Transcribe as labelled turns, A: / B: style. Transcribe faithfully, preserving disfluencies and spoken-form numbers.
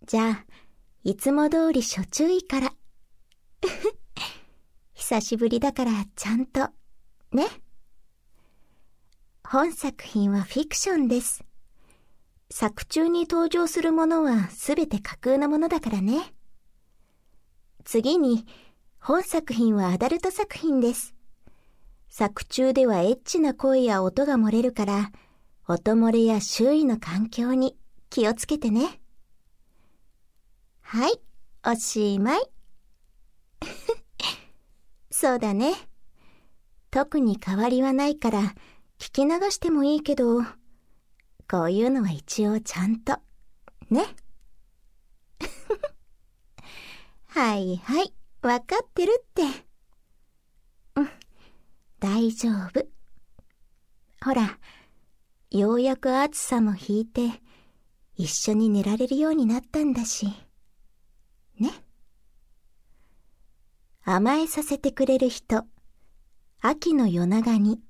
A: じゃあ、いつも通り初注意から。久しぶりだからちゃんと、ね。本作品はフィクションです。作中に登場するものはすべて架空のものだからね。次に、本作品はアダルト作品です。作中ではエッチな声や音が漏れるから、音漏れや周囲の環境に気をつけてね。はい、おしまい。そうだね。特に変わりはないから聞き流してもいいけど、こういうのは一応ちゃんと、ね。はいはい、わかってるって。うん、大丈夫。ほら、ようやく暑さも引いて、一緒に寝られるようになったんだし。ね。甘えさせてくれる人、秋の夜長に。